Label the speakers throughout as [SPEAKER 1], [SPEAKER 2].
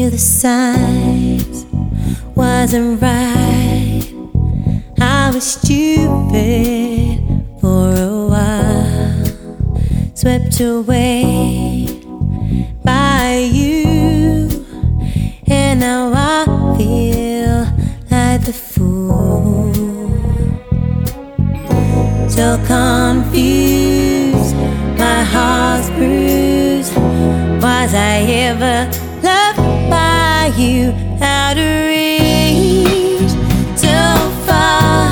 [SPEAKER 1] knew the signs wasn't right. I was stupid for a while, swept away by you, and now I feel like the fool. So confused, my heart's bruised. Was I ever loved by you? Out of reach, so far.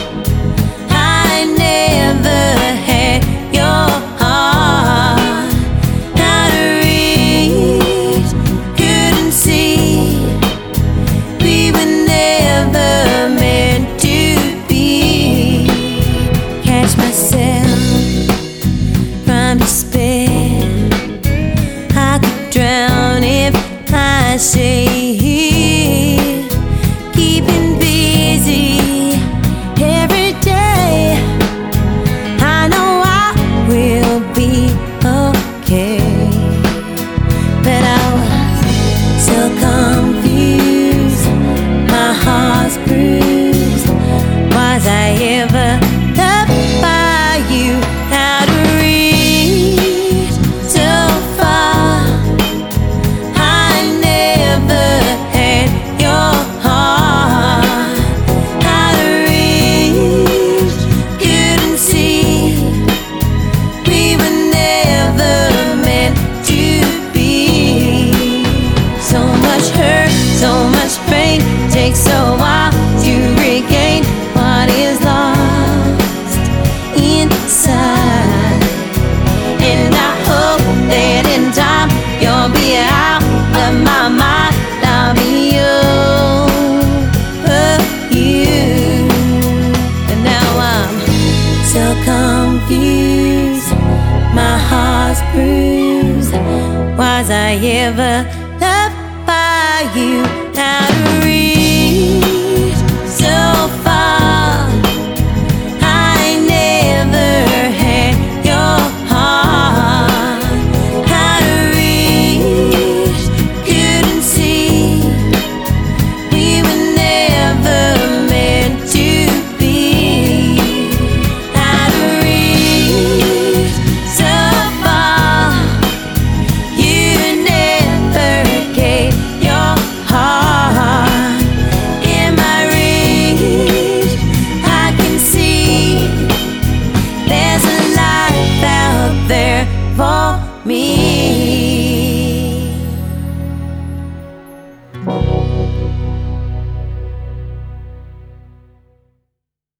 [SPEAKER 1] I never had your heart. Out of reach, couldn't see. We were never meant to be. Catch myself from despair. I could drown if I stay here, keeping busy every day. I know I will be okay, but I was so confused, my heart's bruised. Was I ever loved by you? Out of reach, so far. I never had your heart. Out of reach, couldn't see. We were never meant to be. So much hurt, so much pain, takes a while to regain what is lost inside. And I hope that in time you'll be out of my mind. I'll be over you. And now I'm so confused, my heart's bruised. Was I ever loved by you? Out of reach, so far. I never had your heart. Out of reach, couldn't see. We were never meant to be. Out of reach, so far. You never gave your heart. In my reach, I can see there's a life out there for me.